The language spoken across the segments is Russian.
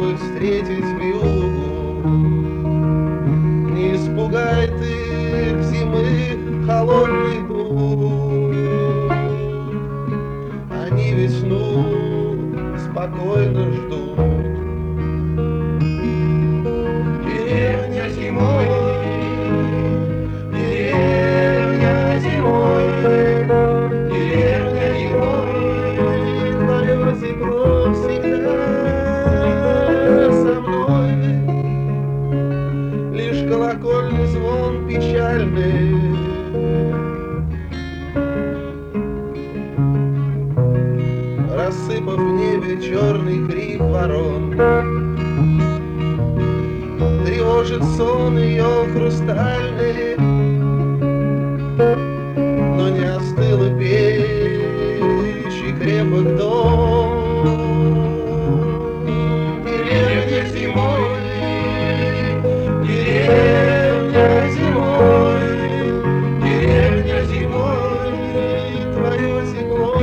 чтобы встретить в югу. Не испугай ты зимы холодный дух, они весну спокойно ждут. Деревня зимой, деревня зимой, деревня зимой, твое тепло всегда со мной. Лишь колокольный звон печальный рассыпав в небе черный крик ворон, тревожит сон ее хрустальный, но не остыла печь и крепок дом. Деревня зимой, деревня зимой, деревня зимой, твое тепло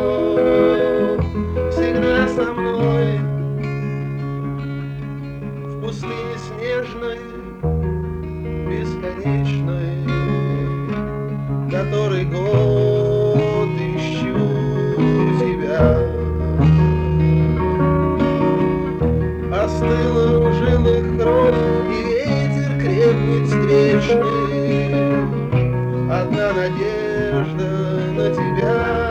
всегда со мной. В пустыне снежной, бесконечной, который год ищу тебя. Остыла в жилах кровь, и ветер крепнет встречный. Одна надежда на тебя.